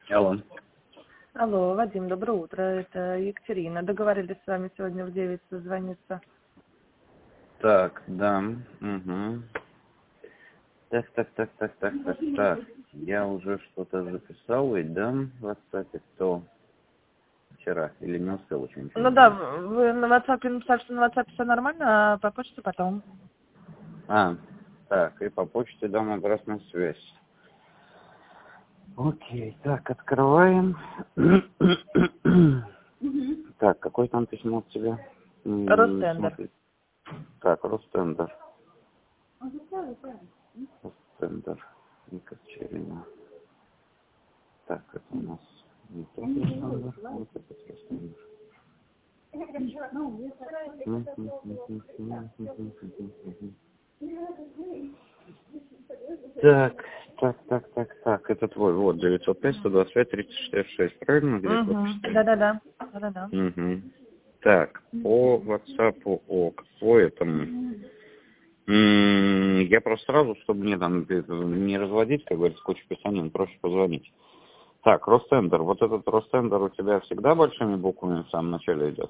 Алло. Алло, Вадим, доброе утро. Это Екатерина. Договорились с вами сегодня в 9 созвониться. Так, да. Угу. Так. Я уже что-то записал, ведь, да, в WhatsApp, то вчера, или не успел еще ничего Ну не да, сделать. вы на WhatsApp написали, что на WhatsApp все нормально, а по почте потом. Так, и по почте дам обратную связь. Окей, так, открываем. Так, какое там письмо от тебя? Ростендер. Смотри. Так, Ростендер. Ростендер. Екатерина. Так, это у нас не тот Ростендер, вот этот Ростендер. Так, это твой, вот, 905-125-34-6, правильно, где Угу. подпись? Да-да-да. Угу. Так, по WhatsApp, по этому. Я просто сразу, чтобы мне там не разводить, как говорится, кучу писанин, проще позвонить. Так, Ростендер, вот этот Ростендер у тебя всегда большими буквами в самом начале идет?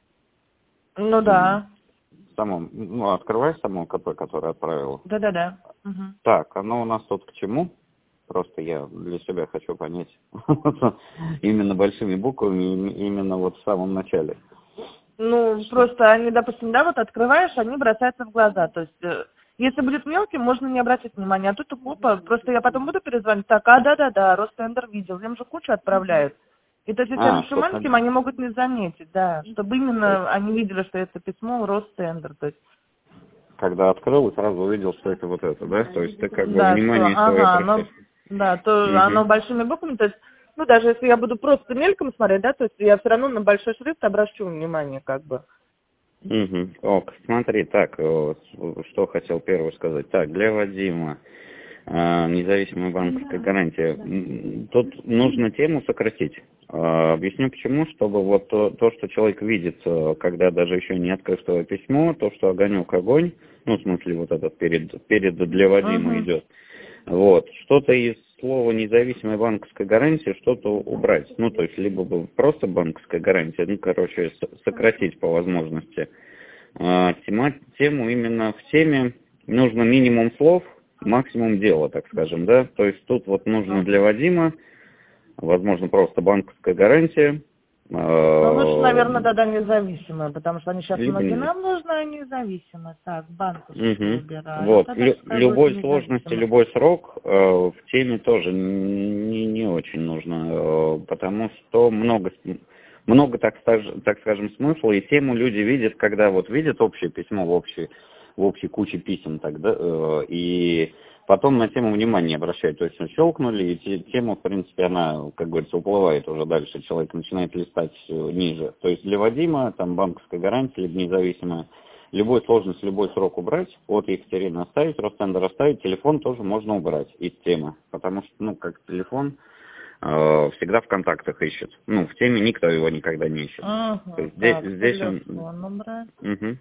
Ну да. Открывай само КП, которое отправила. Да-да-да. Угу. Так, оно у нас тут к чему? Просто я для себя хочу понять. Именно большими буквами, именно вот в самом начале. Ну, просто они, допустим, да, вот открываешь, они бросаются в глаза. То есть, если будет мелким, можно не обратить внимания. А тут купа, просто я потом буду перезвонить. Так, да-да-да, Ростендер видел. Им же кучу отправляют. И то есть, если я напишу Чтоб... маленьким, они могут не заметить, да. Чтобы именно они видели, что это письмо Ростендер. То есть, Когда открыл, и сразу увидел, что это вот это, да? То есть ты как бы да, что, внимание свое оно, обращаешь. да, то оно Угу. большими буквами, то есть, ну, даже если я буду просто мельком смотреть, да, то есть я все равно на большой шрифт обращу внимание, как бы. Угу. Ок, смотри, так, что хотел первое сказать. Так, для Вадима, независимая банковская гарантия. Тут нужно тему сократить. Объясню почему, чтобы вот то, что человек видит, когда даже еще не открыв твое письмо, то, что огонек-огонь, ну, в смысле, вот этот перед для Вадима Угу. идет, вот, что-то из слова независимая банковская гарантия, что-то убрать. Ну, то есть, либо бы просто банковская гарантия, ну, короче, сократить по возможности. Тему именно в теме нужно минимум слов, максимум дела, так скажем, да. То есть тут вот нужно для Вадима, возможно, просто банковская гарантия. Ну, лучше, наверное, тогда независимая, потому что они сейчас Либо многие не. нам нужны, а независимые. Так, банковскую Угу. выбираю. Вот. Тогда пускай будет Любой сложности, независимая. любой срок в теме тоже не очень нужно, потому что много так скажем, смысла, и тему люди видят, когда вот видят общее письмо в общей куче писем тогда, и потом на тему внимания обращают. То есть щелкнули, и тема, в принципе, она, как говорится, уплывает уже дальше, человек начинает листать ниже. То есть для Вадима там банковская гарантия, либо независимая, любой сложность, любой срок убрать, от Екатерины оставить, Ростендер оставить, телефон тоже можно убрать из темы, потому что, ну, как телефон всегда в контактах ищет. Ну, в теме никто его никогда не ищет. То Ага, есть так, здесь он... телефон убрать. Угу.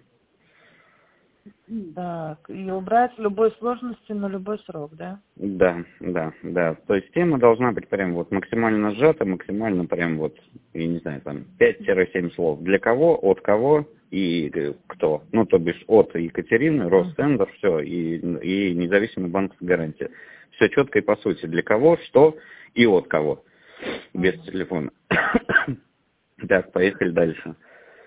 Так, и убрать любой сложности на любой срок, да? Да. То есть тема должна быть прям вот максимально сжата, максимально прям вот, я не знаю, там 5-7 слов. Для кого, от кого и кто. Ну, то бишь от Екатерины, Ростендер, все, и независимый банковская гарантия. Все четко и по сути. Для кого, что и от кого. Без телефона. Так, поехали дальше.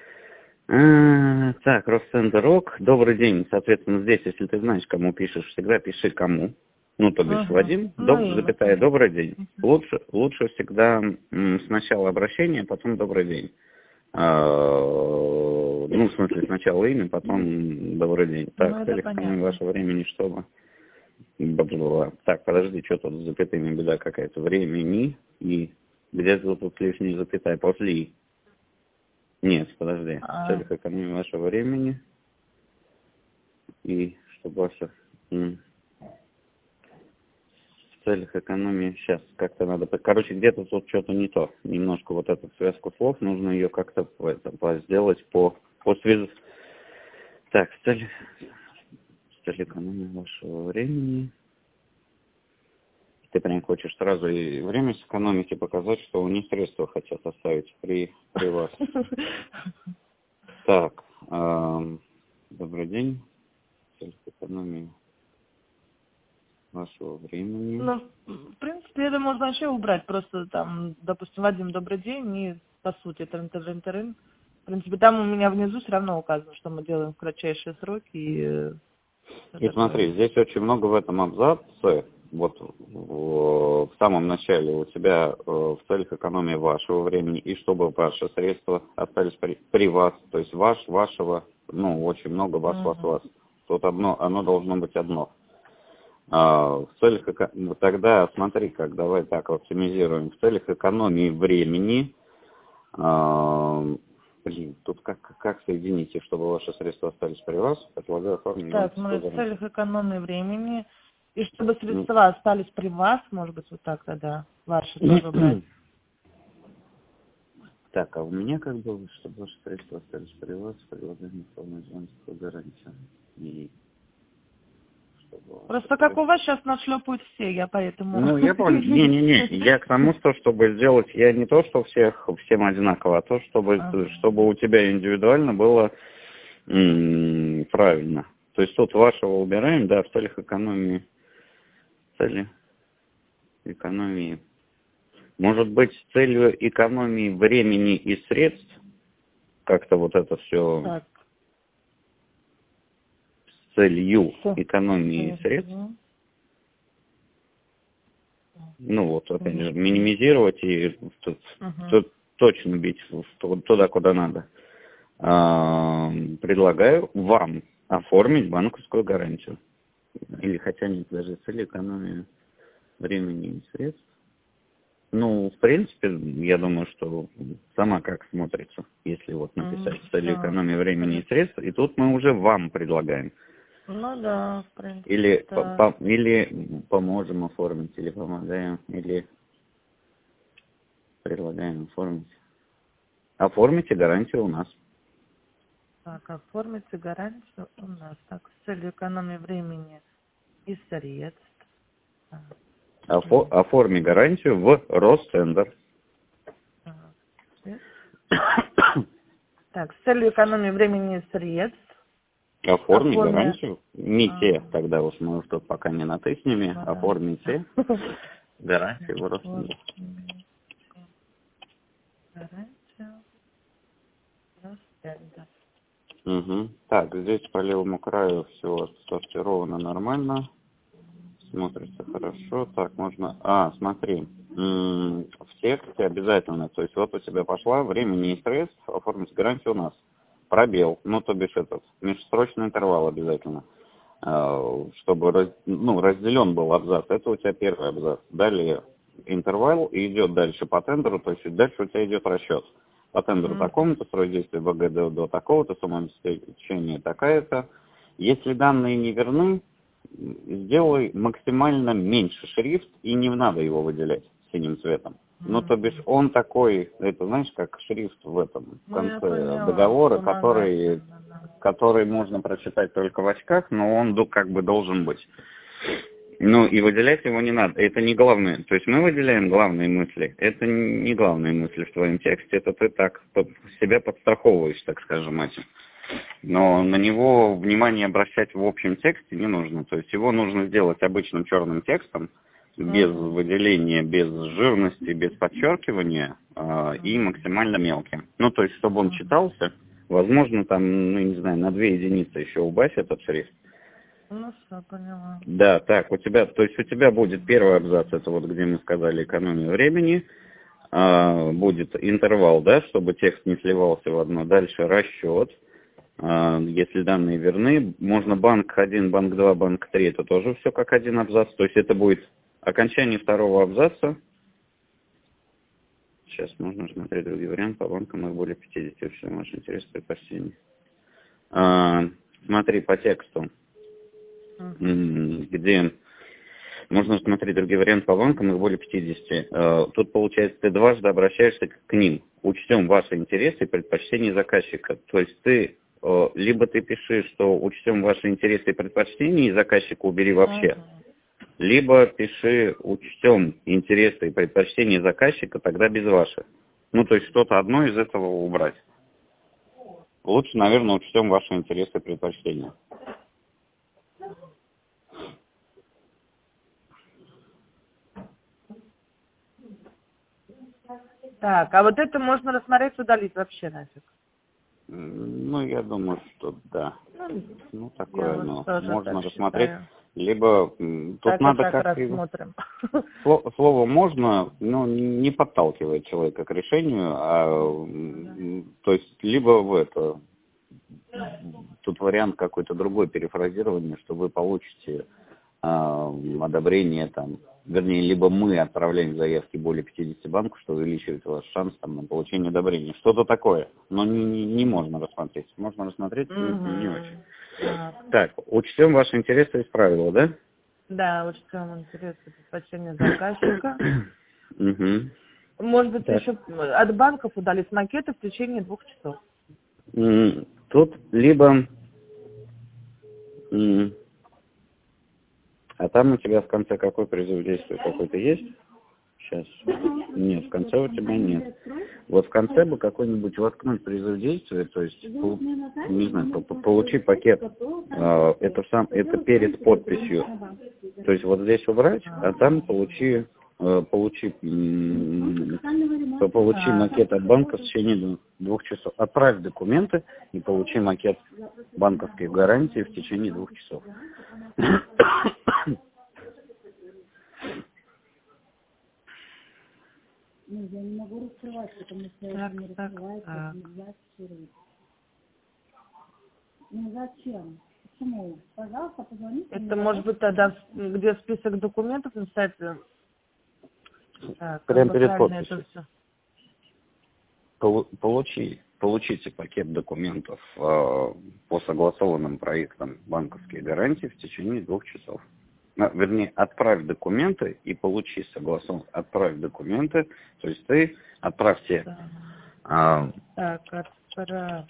Так, Росцентр РОК. Добрый день. Соответственно, здесь, если ты знаешь, кому пишешь, всегда пиши кому. Ну, то бишь, Вадим, Ну, имя, запятая, конечно. добрый день. Лучше всегда сначала обращение, потом добрый день. Ну, в смысле, сначала имя, потом добрый день. Ну, Так, в это целях экономии понятно. вашего времени, чтобы... Бла-бла-бла. Так, подожди, что тут с запятыми беда какая-то. Времени и где-то тут лишняя запятая после «и». Нет, подожди. В целях экономии вашего времени и чтобы ваше... В целях экономии... Сейчас, как-то надо... Короче, где-то тут что-то не то. Немножко вот эту связку слов, нужно ее как-то сделать по связи. Так, в целях экономии вашего времени Ты прям хочешь сразу и время сэкономить, и показать, что они средства хотят оставить при вас. Так, добрый день. Цель экономии вашего времени. Ну, в принципе, это можно вообще убрать. Просто там, допустим, Вадим, добрый день, и по сути, трын-трын-трын. В принципе, там у меня внизу все равно указано, что мы делаем в кратчайшие сроки. И смотри, здесь очень много в этом абзаце. Вот в самом начале у тебя в целях экономии вашего времени, и чтобы ваши средства остались при вас, то есть вашего, ну, очень много вас. Тут оно должно быть одно. В целях тогда смотри, давай так оптимизируем. В целях экономии времени, тут как соедините, чтобы ваши средства остались при вас, предлагаю оформить. Так, в целях экономии времени, и чтобы средства остались при вас, может быть, вот так тогда, ваши тоже брать. Так, а у меня чтобы ваши средства остались при вас, предлагаем оформить банковскую гарантию. Просто как у вас сейчас нашлепают все, я поэтому... Ну, я понял. Не. Я к тому, чтобы сделать, я не то, что всем одинаково, а то, чтобы у тебя индивидуально было правильно. То есть тут вашего убираем, да, в целях экономии. Экономии. Может быть, с целью экономии времени и средств, как-то вот это все... Так. Целью экономии средств. Ну вот, опять же, минимизировать и точно бить туда, куда надо. Предлагаю вам оформить банковскую гарантию. Или хотя нет, даже цель экономии времени и средств. Ну, в принципе, я думаю, что сама как смотрится, если вот написать цель экономии времени и средств, и тут мы уже вам предлагаем. Ну да, в принципе. Или поможем оформить, или помогаем, или предлагаем оформить. Оформите гарантию у нас. Так, оформите гарантию у нас. Так, с целью экономии времени и средств. Оформи гарантию в Ростендер. Так, с целью экономии времени и средств. Оформи гарантию. Не те, тогда уж мы тут пока не на ты с ними. Оформите гарантию в Ростендер. Гарантию Ростендер. Угу. Так, здесь по левому краю все сортировано нормально. Смотрится хорошо. Так, можно... смотри. В тексте обязательно. То есть вот у тебя пошла времени и средств. Оформить гарантию у нас. Пробел. Ну, то бишь межсрочный интервал обязательно. Чтобы разделен был абзац. Это у тебя первый абзац. Далее интервал и идет дальше по тендеру. То есть дальше у тебя идет расчет. По тендеру такому-то, срок действия ВГД до такого-то, сумма обеспечения такая-то. Если данные не верны, сделай максимально меньше шрифт, и не надо его выделять синим цветом. Ну, то бишь, он такой, это знаешь, как шрифт в этом в конце договора, который можно прочитать только в очках, но он как бы должен быть. Ну, и выделять его не надо. Это не главное. То есть мы выделяем главные мысли. Это не главные мысли в твоем тексте. Это ты так себя подстраховываешь, так скажем, этим. Но на него внимание обращать в общем тексте не нужно. То есть его нужно сделать обычным черным текстом, без выделения, без жирности, без подчеркивания и максимально мелким. Ну, то есть, чтобы он читался, возможно, там, ну, не знаю, на 2 единицы еще убавь этот шрифт. Ну, все, поняла. Да, так, у тебя будет первый абзац, это вот где мы сказали экономию времени, будет интервал, да, чтобы текст не сливался в одно. Дальше расчет, если данные верны, можно банк 1, банк 2, банк 3, это тоже все как один абзац, то есть это будет окончание второго абзаца. Сейчас можно смотреть другие варианты, по банкам их более 50, все ваш интерес предпочтений. Смотри по тексту. Где можно смотреть другие варианты по банкам, их более 50. Тут, получается, ты дважды обращаешься к ним. Учтем ваши интересы и предпочтения заказчика. То есть ты либо ты пишешь, что учтем ваши интересы и предпочтения, и заказчика убери вообще. либо пиши «учтем интересы и предпочтения заказчика», тогда без ваших. Ну, то есть что-то одно из этого убрать. Лучше, наверное, «учтем ваши интересы и предпочтения». Так, а вот это можно рассмотреть, удалить вообще нафиг. Ну, я думаю, что да. Ну, такое, но можно рассмотреть. Считаю. Либо тут Так надо и так как-то... рассмотрим. Слово «можно», но не подталкивает человека к решению, то есть либо тут вариант какой-то другой перефразирования, что вы получите одобрение там, вернее, либо мы отправляем заявки более 50 банков, что увеличивает ваш шанс там, на получение одобрения. Что-то такое, но не можно рассмотреть. Можно рассмотреть, не очень. Так, учтем ваши интересы из правила, да? Да, учтем интересы предпочтения заказчика. Угу. Может быть, еще от банков удалить макеты в течение 2 часов. Тут либо... А там у тебя в конце какой призыв действия какой-то есть? Сейчас. Нет, в конце у тебя нет. Вот в конце бы какой-нибудь воткнуть призыв действия, то есть, не знаю, получи пакет. Это перед подписью. То есть вот здесь убрать, а там получи макет от банка в течение 2 часов. Отправь документы и получи макет банковских гарантий в течение 2 часов. Я не могу раскрывать, потому что это не раскрывается, нельзя фиксировать. Ну зачем? Почему? Пожалуйста, позвоните. Это может быть тогда, где список документов написать. Прямо перед подписью. Получите пакет документов по согласованным проектам банковские гарантии в течение 2 часов. Вернее, отправь документы и получи согласованные. Отправь документы, то есть ты отправьте... Так, отправьте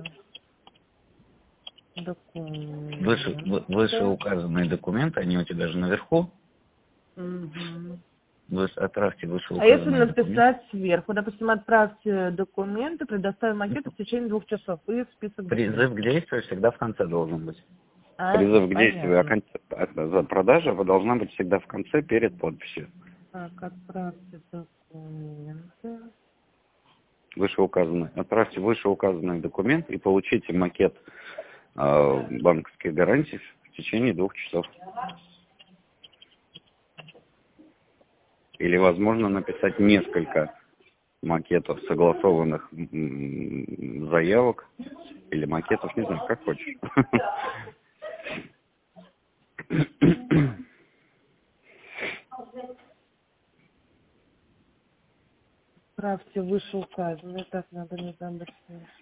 документы. Вышеуказанные документы, они у тебя же наверху. Отправьте вышеуказанные А если документы. написать сверху, допустим, отправьте документы, предоставим макеты в течение 2 часов и список Призыв документов. к действию всегда в конце должен быть. Призыв к действию продажа должна быть всегда в конце перед подписью. Так, отправьте документы. Отправьте вышеуказанный документ и получите макет банковских гарантий в течение 2 часов. Или возможно написать несколько макетов согласованных заявок или макетов, не знаю, как хочешь. Отправьте вышеуказанные. Так, надо не забыть.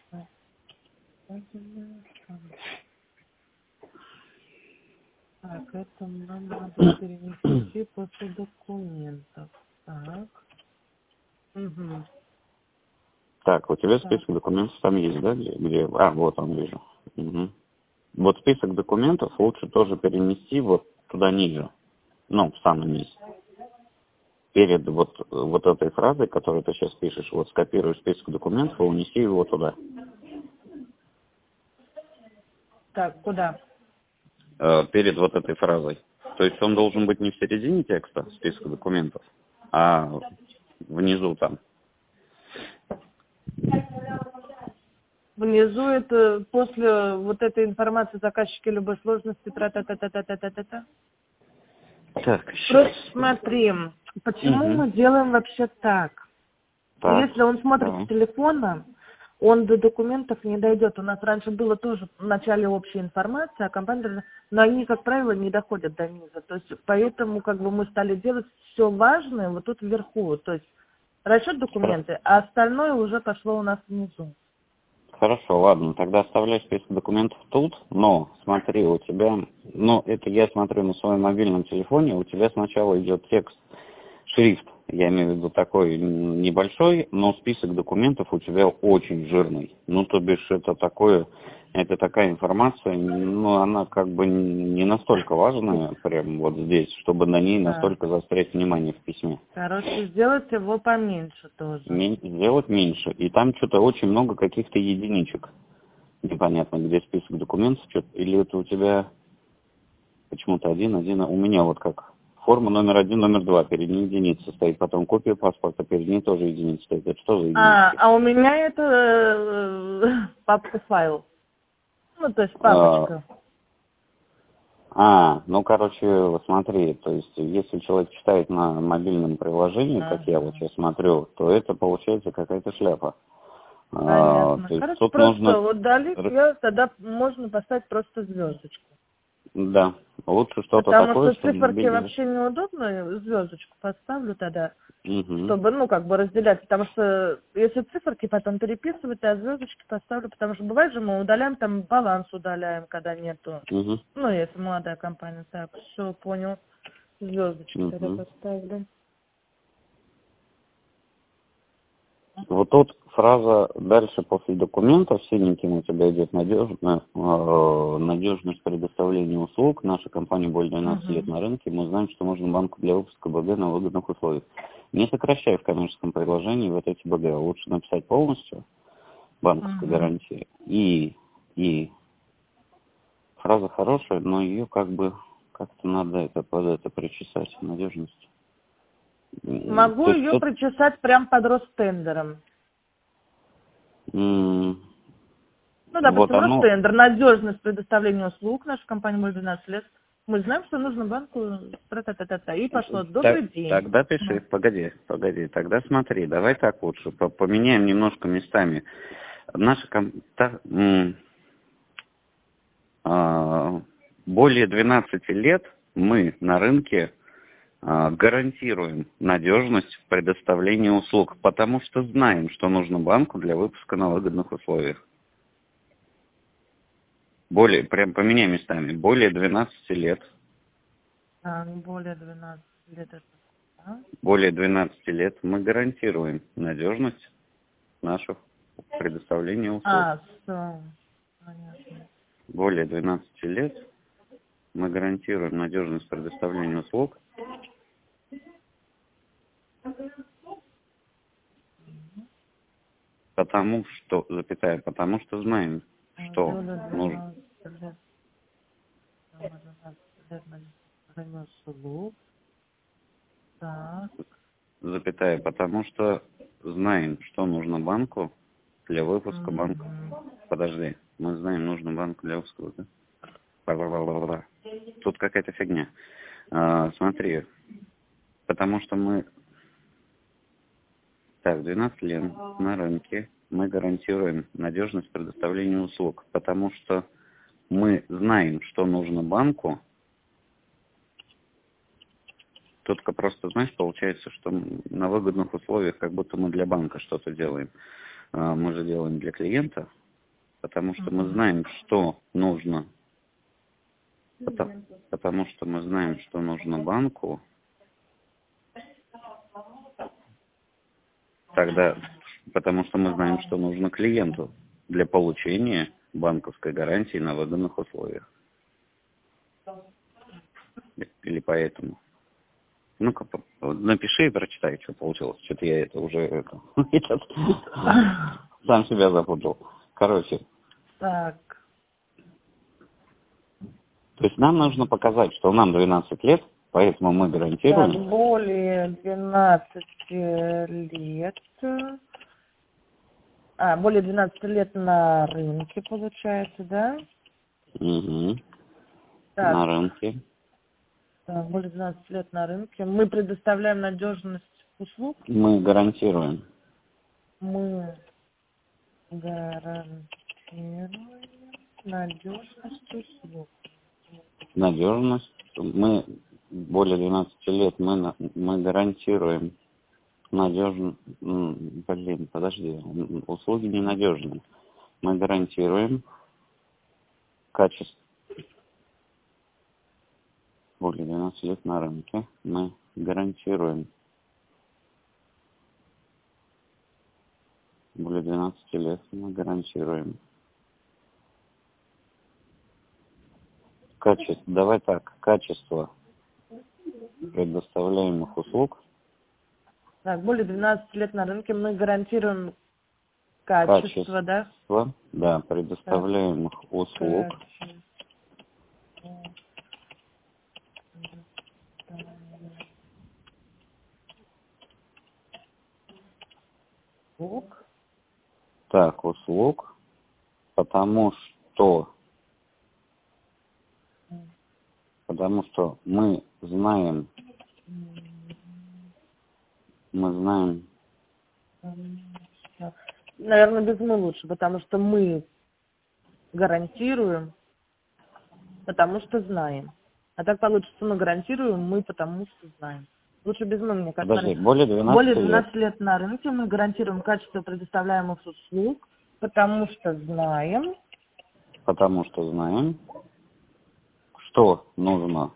Так, это нам надо перенести после документов. Так. Угу. Так, у тебя список документов там есть, да? Вот он, вижу. Угу. Вот список документов лучше тоже перенести вот туда ниже. Ну, в самый низ. Перед вот этой фразой, которую ты сейчас пишешь, вот скопируй список документов и унеси его туда. Так, куда? Перед вот этой фразой. То есть он должен быть не в середине текста, списка документов, а внизу там. Внизу это после вот этой информации заказчики любой сложности. Тра-та-та-та-та-та-та-та. Так, просто смотри, почему мы делаем вообще так? Если он смотрит с телефона, он до документов не дойдет. У нас раньше было тоже в начале общая информация, а компания, но они, как правило, не доходят до низа. То есть поэтому мы стали делать все важное вот тут вверху. То есть расчет документы, а остальное уже пошло у нас внизу. Хорошо, ладно, тогда оставляй список документов тут, но смотри, у тебя, это я смотрю на своем мобильном телефоне, у тебя сначала идет текст, шрифт, я имею в виду такой небольшой, но список документов у тебя очень жирный. То бишь это такое, это такая информация, ну, она как бы не настолько важная, прям вот здесь, чтобы на ней настолько заострять внимание в письме. Короче, сделать его поменьше тоже. Сделать меньше. И там что-то очень много каких-то единичек. Непонятно, где список документов, что-то, или это у тебя почему-то один, у меня вот как форма номер 1, номер 2, перед ней единица стоит, потом копия паспорта, перед ней тоже единица стоит. Это что за единица? А у меня это папка файл. Ну, то есть папочка. Ну, короче, вот смотри, то есть, если человек читает на мобильном приложении, как я вот сейчас смотрю, то это получается какая-то шляпа. Понятно. То есть, Короче, тут просто нужно... вот далит, тогда можно поставить просто звездочку. Да, лучше что-то Потому такое, что чтобы циферки мобильный... вообще неудобно, звездочку поставлю тогда, Угу. чтобы, ну, как бы разделять. Потому что если циферки потом переписывать, а звездочки поставлю, потому что бывает же мы удаляем, там баланс удаляем, когда нету. Угу. Ну, если молодая компания. Так, все, понял. Звездочки тогда Угу. поставлю. Вот тут фраза дальше после документов синеньким у тебя идет надежность предоставления услуг. Наша компания более 12 лет на рынке. Мы знаем, что нужен банку для выпуска БГ на выгодных условиях. Не сокращай в коммерческом предложении вот эти БГ. Лучше написать полностью банковской гарантии. И фраза хорошая, но ее как бы как-то надо под это причесать. Надежность. Могу ее тут... причесать прям под Ростендером. Ну, допустим, Вот оно... Ростендер, надежность предоставления услуг, наша компания более 12 лет. Мы знаем, что нужно банку, та-та-та-та-та, и пошло. Добрый день. Тогда пиши, погоди, тогда смотри, давай так лучше, поменяем немножко местами. Наша более 12 лет мы на рынке гарантируем надежность в предоставлении услуг, потому что знаем, что нужно банку для выпуска на выгодных условиях. Прям поменяй местами, более 12 лет. Более 12 лет это... Более 12 лет мы гарантируем надежность наших предоставления услуг. Понятно. Более 12 лет мы гарантируем надежность предоставления услуг. Потому что знаем, что нужно. Потому что знаем, что нужно банку для выпуска банка. Подожди, мы знаем, нужно банку для выпуска, да? Тут какая-то фигня. Смотри, потому что мы... Так, 12 лет на рынке мы гарантируем надежность предоставления услуг, потому что мы знаем, что нужно банку. Только просто, знаешь, получается, что на выгодных условиях, как будто мы для банка что-то делаем. Мы же делаем для клиента, потому что мы знаем, что нужно. Потому что мы знаем, что нужно банку. Тогда, потому что мы знаем, что нужно клиенту для получения банковской гарантии на выгодных условиях. Или поэтому. Ну-ка, напиши и прочитай, что получилось. Что-то я это уже сам себя запутал. Короче. Так. То есть нам нужно показать, что нам 12 лет, поэтому мы гарантируем. Так, более 12 лет. Более 12 лет на рынке, получается, да? Угу. Так. На рынке. Так, более 12 лет на рынке. Мы предоставляем надежность услуг. Мы гарантируем. Мы гарантируем надежность услуг. Надежность. Мы более 12 лет мы гарантируем надежность. Подожди. Услуги ненадежные. Мы гарантируем качество. Более 12 лет на рынке. Мы гарантируем. Более 12 лет мы гарантируем Давай так, качество предоставляемых услуг. Так, более 12 лет на рынке мы гарантируем качество, да? Да, предоставляемых услуг. Так, услуг, потому что мы знаем, Наверное, без «мы» лучше, потому что мы гарантируем, потому что знаем. А так получится, мы гарантируем, мы потому что знаем. Лучше без «мы», мне кажется. Подожди, более 12 лет на рынке мы гарантируем качество предоставляемых услуг, потому что знаем. Что нужно,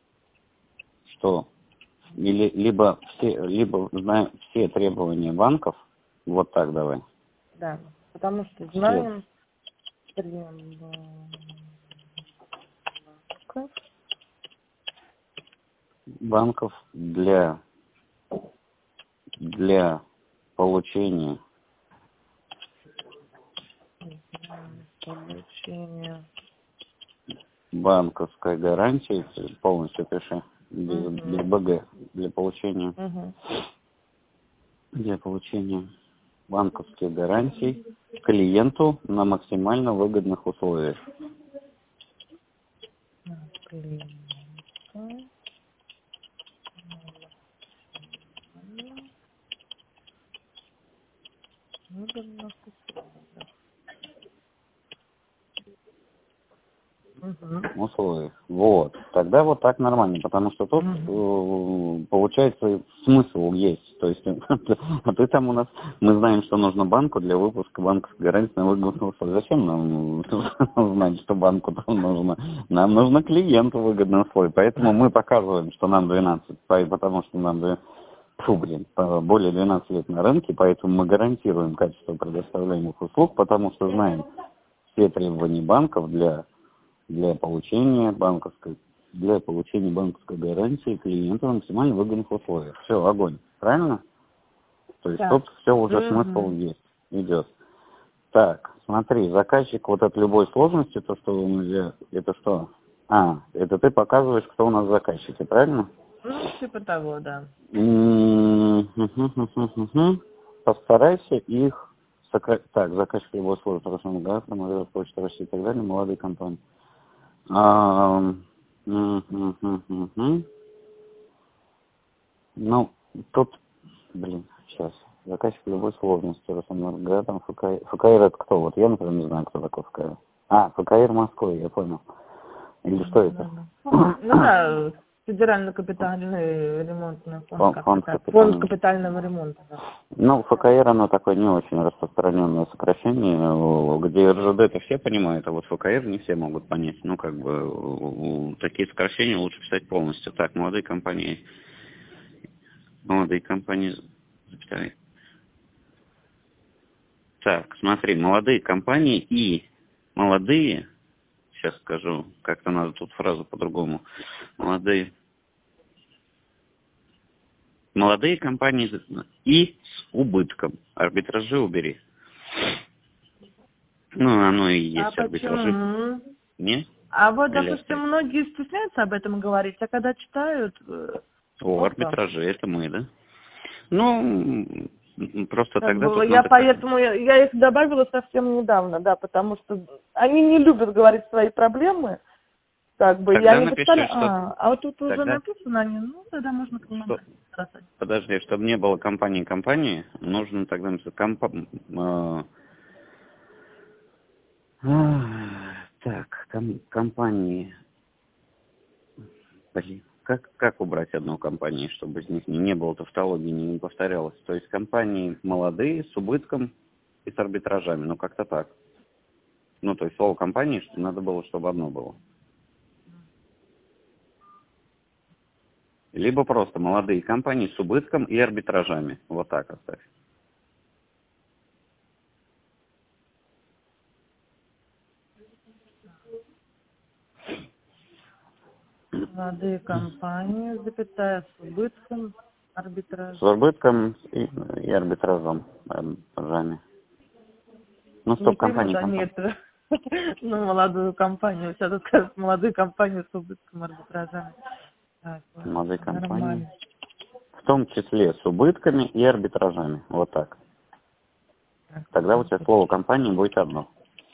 либо знаем все требования банков, вот так давай. Да, потому что знаем банков для получения банковской гарантии, полностью пиши, без БГ, для получения банковских гарантий клиенту на максимально выгодных условиях. Условиях. Вот. Тогда вот так нормально, потому что тут получается смысл есть. То есть а ты там у нас, мы знаем, что нужно банку для выпуска банковской гарантии на выгодных условиях. Зачем нам знать, что банку там нужно? Нам нужно клиенту выгодные условия. Поэтому мы показываем, что нам 12, потому что нам более 12 лет на рынке, поэтому мы гарантируем качество предоставляемых услуг, потому что знаем все требования банков для получения банковской гарантии клиента на максимально выгодных условиях. Все, огонь. Правильно? То есть тут все уже смысл есть, идет. Так, смотри, заказчик вот от любой сложности, то, что это что? Это ты показываешь, кто у нас заказчики, правильно? Типа того, да. Постарайся их сократить. Так, заказчик любой сложности, Почта России и так далее, молодые компании. Ну, тут, сейчас. Заказчик любой сложности, Росэнерго, ФКР это кто? Вот я, например, не знаю, кто такой ФКР. ФКР Москвы, я понял. Или что это? Ну да, федерально-капитальный ремонтный фонд. Фонд капитального ремонта. Да. Ну, ФКР, оно такое не очень распространенное сокращение, где РЖД-то все понимают, а вот ФКР не все могут понять. Ну, такие сокращения лучше писать полностью. Так, молодые компании, запятая. Так, смотри, молодые компании и молодые, сейчас скажу, как-то надо тут фразу по-другому, молодые компании и с убытком. Арбитражи убери. Ну, оно и есть арбитражи. Почему? Не? Вот, допустим, многие стесняются об этом говорить, а когда читают... арбитражи, это мы, да? Ну, просто тогда... Поэтому я их добавила совсем недавно, да, потому что они не любят говорить свои проблемы, Тогда я не напиши, представляю, вот тут уже написано, тогда можно к ним обратиться. Подожди, чтобы не было компании, нужно тогда написать компании. Как убрать одну компанию, чтобы из них не было тавтологии, не повторялось? То есть компании молодые, с убытком и с арбитражами, ну как-то так. Ну, то есть слово компании, что надо было, чтобы одно было. Либо просто молодые компании с убытком и арбитражами. Вот так оставь. Молодые компании, запятая, с убытком, арбитраж. С убытком и арбитражом. Арбитражами. Ну, Не стоп, пойму, компании. да нет. Ну, молодую компанию. Сейчас тут скажут, молодые компании с убытком, арбитражами. Так, ладно, Молодые компании. нормально. В том числе с убытками и арбитражами. Вот так. Так, Тогда у тебя слово компании будет одно.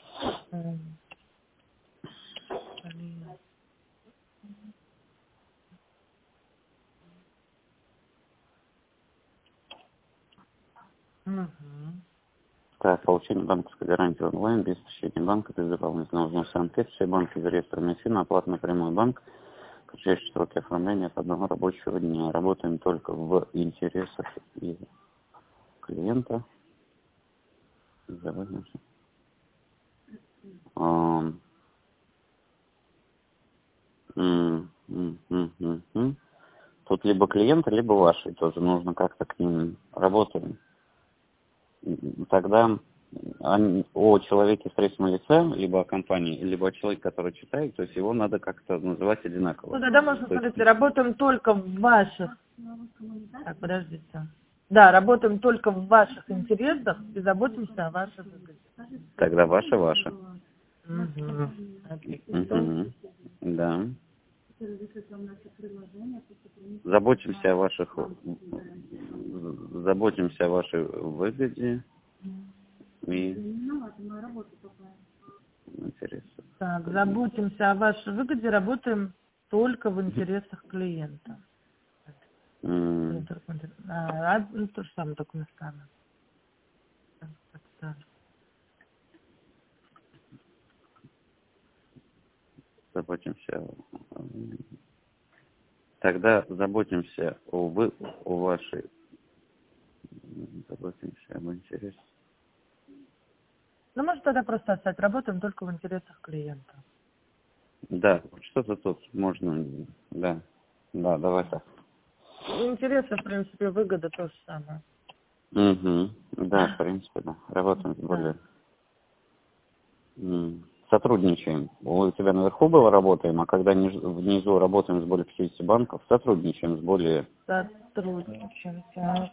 Угу. Так, получение банковской гарантии онлайн, без посещения банка, без дополнительного взноса анкет, все банки из реестра МСИН, оплата напрямую банк, кратчайшие сроки оформления от одного рабочего дня. Работаем только в интересах и клиента. Заводимся. Тут либо клиенты, либо ваши. Тоже нужно как-то к ним работать. Тогда о человеке в третьем лице, либо о компании, либо о человеке, который читает, то есть его надо как-то называть одинаково. Ну, тогда можно, То есть, смотрите, работаем только в ваших... Так, подождите. Да, работаем только в ваших интересах и заботимся о вашей выгоде. тогда ваше. Угу. Угу. Да. Заботимся о вашей выгоде и интересах. Так, заботимся о вашей выгоде, работаем только в интересах клиента. Ну, то же самое, только местами. Так. Заботимся тогда заботимся о вашей, заботимся об интересах. Ну, может, тогда просто оставить. Работаем только в интересах клиента. Да, что-то тут можно, да, давай так. Интересы, в принципе, выгода то же самое. Угу. Да, в принципе, да. Работаем более. Сотрудничаем. У тебя наверху было работаем, а когда внизу работаем с более 50 банков, сотрудничаем с более... Сотрудничаем, так.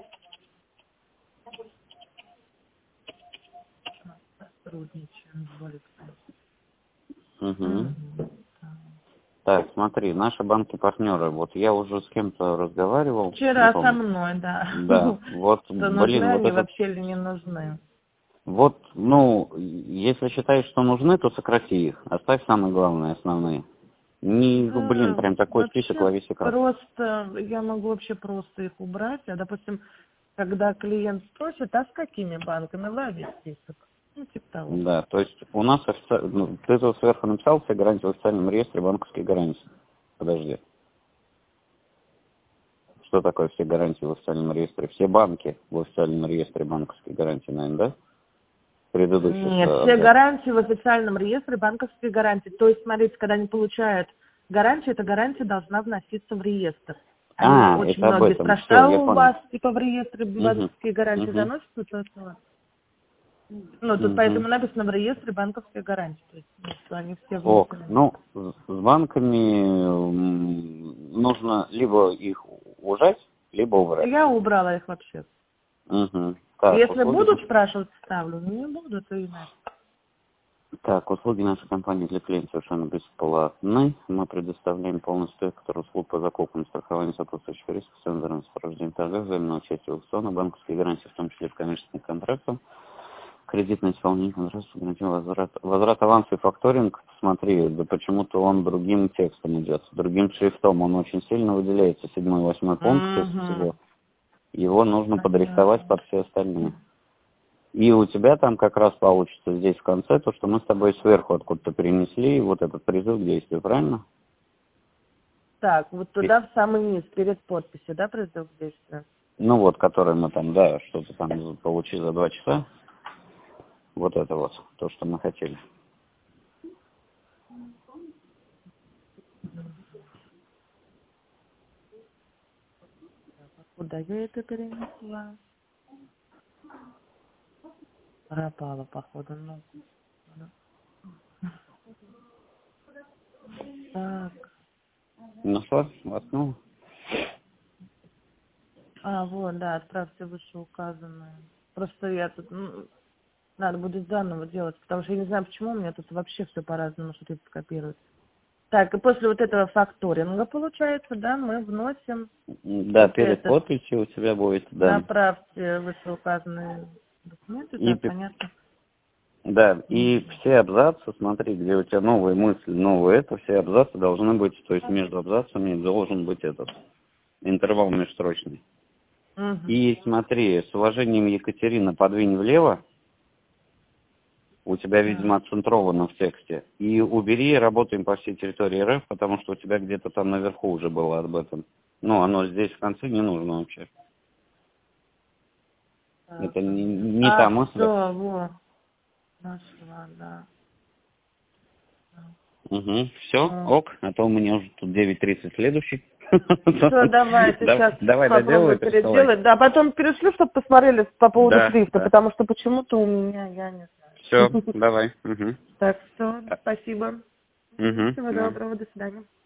Сотрудничаем с более 50. Угу. Так, смотри, наши банки-партнеры, вот я уже с кем-то разговаривал. Вчера со мной, да. Да, вот, Что блин, нужны вот они это... вообще или не нужны? Вот, ну, если считаешь, что нужны, то сократи их. Оставь самые главные, основные. Не, блин, прям такой список лови секрет. Просто, я могу вообще просто их убрать. А, допустим, когда клиент спросит, а с какими банками лови список? Ну, типа того. Да, то есть у нас ты тут сверху написал все гарантии в официальном реестре банковские гарантии. Подожди. Что такое все гарантии в официальном реестре? Все банки в официальном реестре банковских гарантий, наверное, да? Предыдущих. Нет, все гарантии в официальном реестре банковские гарантии. То есть, смотрите, когда они получают гарантию, эта гарантия должна вноситься в реестр. Они очень это об многие этом. спрашивают, Всё, я у понял. вас типа в реестре банковские гарантии заносятся? То есть, ну, тут поэтому написано в реестре банковские гарантии. То есть, что они все внесены. Ну, с банками нужно либо их ужать, либо убрать. Я убрала их вообще. Так, Если услуги будут спрашивать, ставлю. Не будут, и иначе. Так, услуги нашей компании для клиентов совершенно бесплатны. Мы предоставляем полный спектр услуг по закупкам, страхованию сопутствующих рисков, центрам сопровождения торгов, взаимного участия в аукционах, банковские гарантии, в том числе в коммерческих контрактах, кредитное исполнение контрактов, гарантия возврат аванса и факторинг. Смотри, да почему-то он другим текстом идет, другим шрифтом. Он очень сильно выделяется, 7-8 пункт из всего. Его нужно подрихтовать под все остальные. И у тебя там как раз получится здесь в конце то, что мы с тобой сверху откуда-то перенесли вот этот призыв к действию, правильно? Так, вот туда в самый низ, перед подписью, да, призыв к действию? Ну вот, который мы там, да, что-то там получили за 2 часа. Вот это вот, то, что мы хотели. Куда я это перенесла? Пропала, походу, ну. Так. Нашла? Воткнула? Вот, да, отправьте вышеуказанное. Просто я тут, надо будет заново делать, потому что я не знаю, почему у меня тут вообще все по-разному что-то скопируется. Так, и после вот этого факторинга, получается, да, мы вносим... Да, перед подписью у тебя будет, да. Направьте вышеуказанные документы, И да, понятно. Да, и все абзацы, смотри, где у тебя новые мысли, новые все абзацы должны быть, то есть между абзацами должен быть этот интервал межстрочный. И смотри, с уважением, Екатерина, подвинь влево, у тебя, видимо, отцентровано в тексте, и убери «Работаем по всей территории РФ», потому что у тебя где-то там наверху уже было об этом. Ну, оно здесь в конце не нужно вообще. Это не та мысль. Все, вот. Нашла, да. Угу, все, ок, а то у меня уже тут 9:30 следующий. Все, давайте сейчас давай попробую переделать. Да, потом перешлю, чтобы посмотрели по поводу шрифта, потому что почему-то у меня, я не знаю. Все, давай. Так, все, спасибо. Угу. Всего доброго, до свидания.